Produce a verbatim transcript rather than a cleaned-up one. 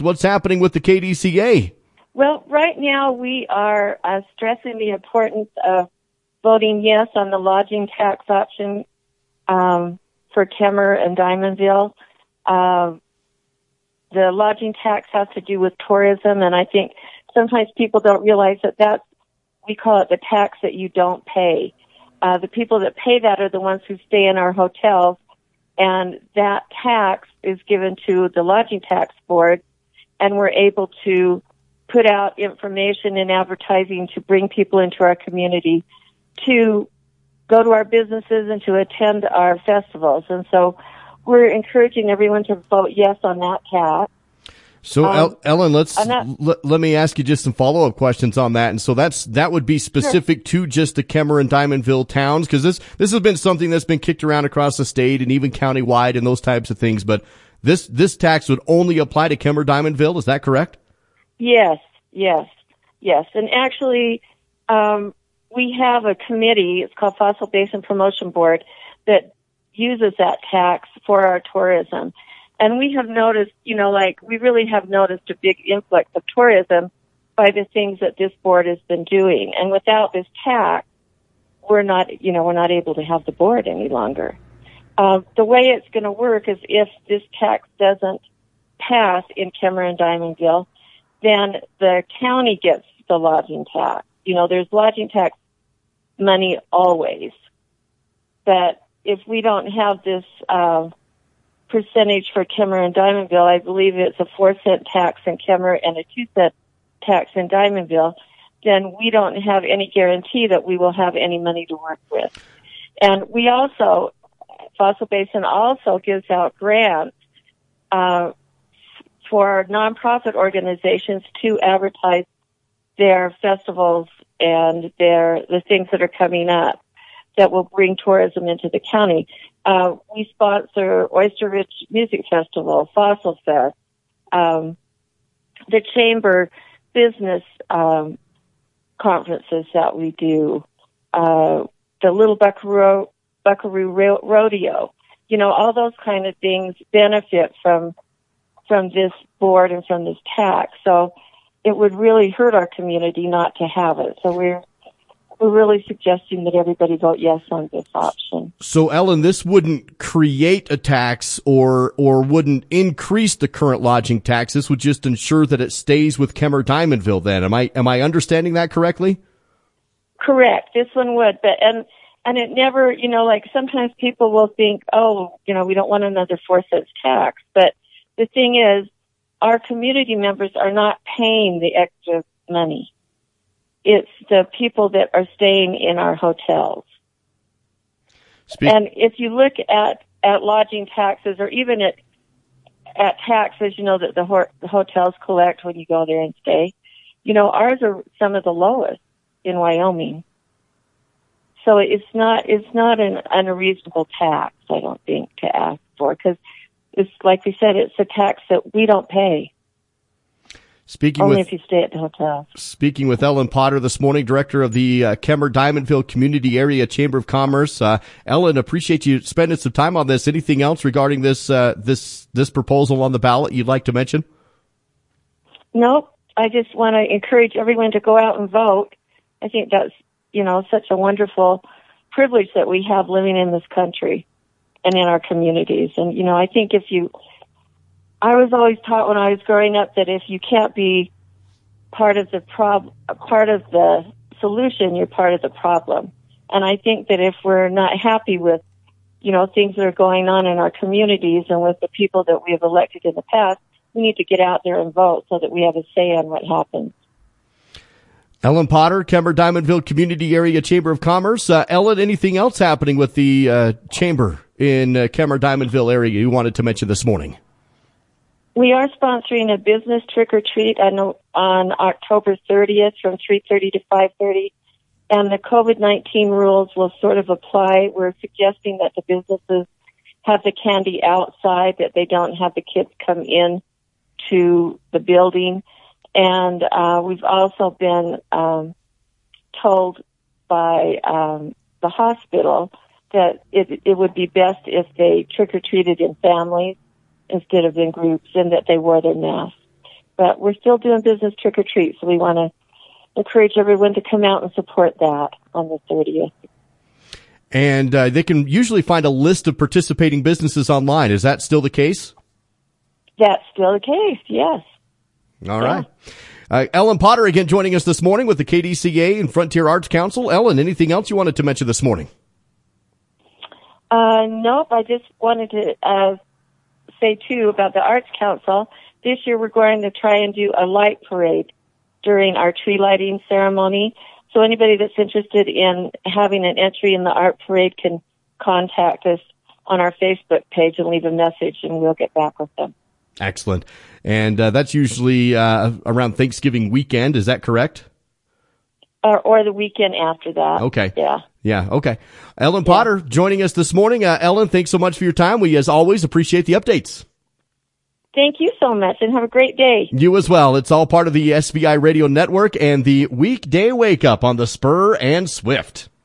What's happening with the K D C A? Well, right now we are uh, stressing the importance of voting yes on the lodging tax option um, for Kemmer and Diamondville. Uh, the lodging tax has to do with tourism, and I think sometimes people don't realize that that's, we call it the tax that you don't pay. Uh, the people that pay that are the ones who stay in our hotels, and that tax is given to the lodging tax board, and we're able to put out information and advertising to bring people into our community to go to our businesses and to attend our festivals. And so we're encouraging everyone to vote yes on that tax. So, um, Ellen, let's that, l- let me ask you just some follow-up questions on that. And so that's that would be specific sure. to just the Kemmer and Diamondville towns, because this this has been something that's been kicked around across the state and even countywide and those types of things. But this this tax would only apply to Kemmer, Diamondville. Is that correct? Yes, yes, yes. And actually, um, we have a committee, it's called Fossil Basin Promotion Board, that uses that tax for our tourism. And we have noticed, you know, like, we really have noticed a big influx of tourism by the things that this board has been doing. And without this tax, we're not, you know, we're not able to have the board any longer. Uh, the way it's going to work is if this tax doesn't pass in Kemmer and Diamondville, then the county gets the lodging tax. You know, there's lodging tax money always. But if we don't have this uh, percentage for Kemmer and Diamondville, I believe it's a four cent tax in Kemmer and a two cent tax in Diamondville, then we don't have any guarantee that we will have any money to work with. And we also, Fossil Basin also gives out grants uh, for nonprofit organizations to advertise their festivals and their the things that are coming up that will bring tourism into the county. Uh, we sponsor Oyster Ridge Music Festival, Fossil Fest, um, the Chamber business um, conferences that we do, uh, the Little Buckaroo, Buckaroo Ro- Rodeo. You know, all those kind of things benefit from from this board and from this tax. So it would really hurt our community not to have it. So we're we're really suggesting that everybody vote yes on this option. So, Ellen, this wouldn't create a tax or or wouldn't increase the current lodging tax. This would just ensure that it stays with Kemmer Diamondville then. Am I am I understanding that correctly? Correct. This one would, but and and it never, you know, like sometimes people will think, oh, you know, we don't want another four cents tax. But the thing is, our community members are not paying the extra money. It's the people that are staying in our hotels. Speak- and if you look at, at lodging taxes or even at, at taxes, you know, that the, ho- the hotels collect when you go there and stay, you know, ours are some of the lowest in Wyoming. So it's not, it's not an unreasonable tax, I don't think, to ask for, because it's, like we said, it's a tax that we don't pay. Speaking Only with, if you stay at the hotel. Speaking with Ellen Potter this morning, director of the uh, Kemmer Diamondville Community Area Chamber of Commerce. Uh, Ellen, appreciate you spending some time on this. Anything else regarding this uh, this this proposal on the ballot you'd like to mention? Nope. I just want to encourage everyone to go out and vote. I think that's, you know, such a wonderful privilege that we have living in this country and in our communities. And, you know, I think if you... I was always taught when I was growing up that if you can't be part of the prob, part of the solution, you're part of the problem. And I think that if we're not happy with, you know, things that are going on in our communities and with the people that we have elected in the past, we need to get out there and vote so that we have a say on what happens. Ellen Potter, Kemmer Diamondville Community Area Chamber of Commerce. Uh, Ellen, anything else happening with the uh, chamber in uh, Kemmer Diamondville area you wanted to mention this morning? We are sponsoring a business trick-or-treat on, on October thirtieth from three thirty to five thirty, and the COVID nineteen rules will sort of apply. We're suggesting that the businesses have the candy outside, that they don't have the kids come in to the building. And uh, we've also been um, told by um, the hospital that it, it would be best if they trick-or-treated in families instead of in groups, and that they wore their masks. but we're still doing business trick or treat, so we want to encourage everyone to come out and support that on the thirtieth. And uh, they can usually find a list of participating businesses online. Is that still the case? That's still the case, yes. All right. Yeah. Uh, Ellen Potter again joining us this morning with the K D C A and Frontier Arts Council. Ellen, anything else you wanted to mention this morning? Uh, nope, I just wanted to uh, say, too, about the Arts Council. This year we're going to try and do a light parade during our tree lighting ceremony. So anybody that's interested in having an entry in the art parade can contact us on our Facebook page and leave a message, and we'll get back with them. Excellent. And uh, that's usually uh, around Thanksgiving weekend. Is that correct? Or, or the weekend after that. Okay. Yeah. Yeah, okay. Ellen Potter yeah. joining us this morning. Uh, Ellen, thanks so much for your time. We, as always, appreciate the updates. Thank you so much, and have a great day. You as well. It's all part of the S V I Radio Network and the Weekday Wake Up on the Spur and Swift.